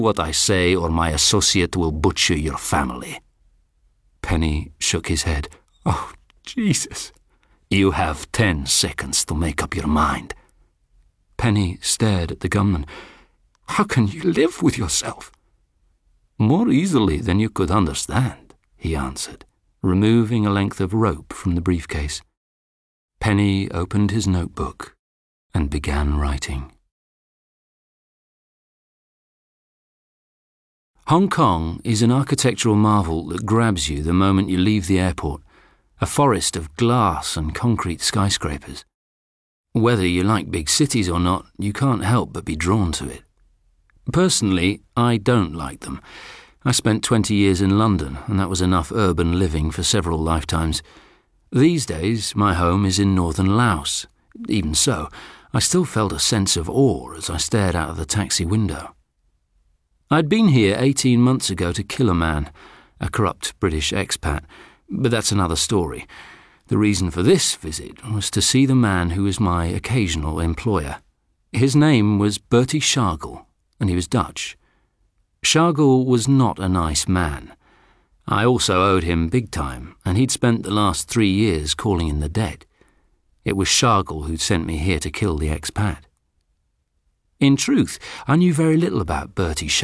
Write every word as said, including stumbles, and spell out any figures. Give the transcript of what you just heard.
what I say or my associate will butcher your family." Penny shook his head. "Oh, Jesus." "You have ten seconds to make up your mind." Penny stared at the gunman. "How can you live with yourself?" "More easily than you could understand," he answered, removing a length of rope from the briefcase. Penny opened his notebook and began writing. Hong Kong is an architectural marvel that grabs you the moment you leave the airport, a forest of glass and concrete skyscrapers. Whether you like big cities or not, you can't help but be drawn to it. Personally, I don't like them. I spent twenty years in London, and that was enough urban living for several lifetimes. These days, my home is in northern Laos. Even so, I still felt a sense of awe as I stared out of the taxi window. I'd been here eighteen months ago to kill a man, a corrupt British expat, but that's another story. The reason for this visit was to see the man who was my occasional employer. His name was Bertie Shargle, and he was Dutch. Shargle was not a nice man. I also owed him big time, and he'd spent the last three years calling in the dead. It was Shargle who'd sent me here to kill the expat. In truth, I knew very little about Bertie Shargle.